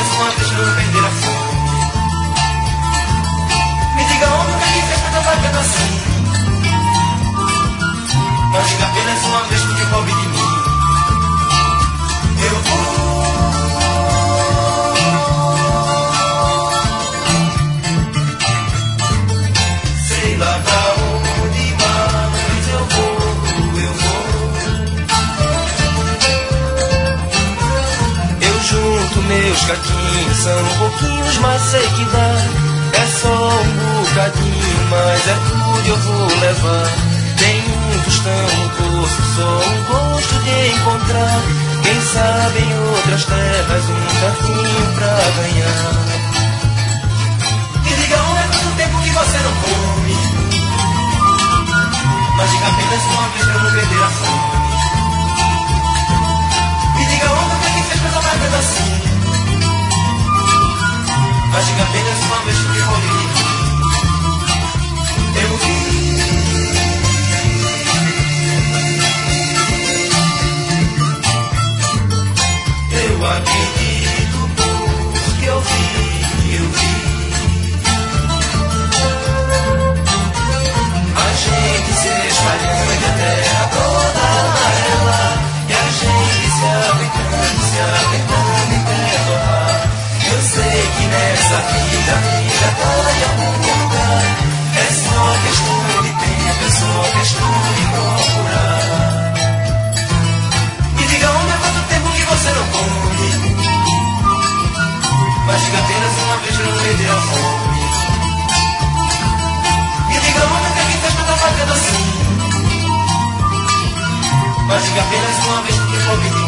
apenas uma vez pra não perder a fome. Me diga homem, o que é que fez pra tão bacana assim? Mas diga apenas uma vez porque pobre de mim. Eu vou. Sei lá pra onde mais eu vou. Eu junto meus caquinhos, são pouquinhos, mas sei que dá. É só um bocadinho, mas é tudo eu vou levar. Tem um tostão no poço, só um gosto de encontrar. Quem sabe em outras terras um caquinho pra ganhar. Me diga onde é quanto tempo que você não come. Mas diga apenas uma vez pra não perder a fome. Me diga onde o que é que fez pra tomar tanto assim. Mas diga apenas uma vez porque pobre de mim. Eu vi. Eu acredito porque eu vi. A gente se espalhando e a terra toda amarela. E a gente se apertando e perdoar. Eu sei que nessa vida a vida tá em algum lugar. É só questão de tempo, é só questão de procurar. Me diga onde há quanto tempo que você não come. Mas diga apenas uma vez pra não perder a fome. Me diga onde o que é que fez pra tá fazendo assim. Mas diga apenas uma vez porque pobre de mim.